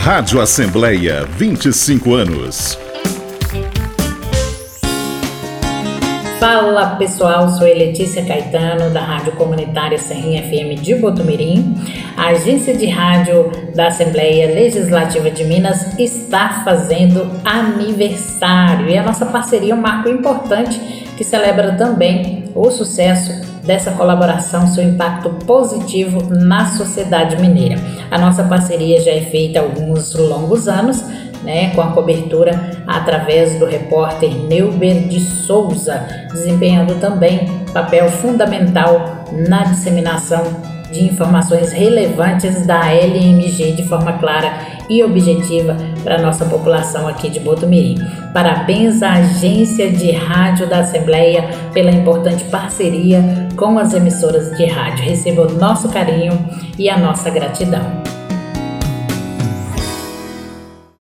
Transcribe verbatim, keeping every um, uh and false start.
Rádio Assembleia, vinte e cinco anos. Fala pessoal, sou a Letícia Caetano da Rádio Comunitária Serrinha F M de Botumirim. A agência de rádio da Assembleia Legislativa de Minas está fazendo aniversário e a nossa parceria é um marco importante que celebra também o sucesso dessa colaboração, seu impacto positivo na sociedade mineira. A nossa parceria já é feita há alguns longos anos, né, com a cobertura através do repórter Neuber de Souza, desempenhando também papel fundamental na disseminação de informações relevantes da L M G de forma clara e objetiva para a nossa população aqui de Botumirim. Parabéns à Agência de Rádio da Assembleia pela importante parceria com as emissoras de rádio. Receba o nosso carinho e a nossa gratidão.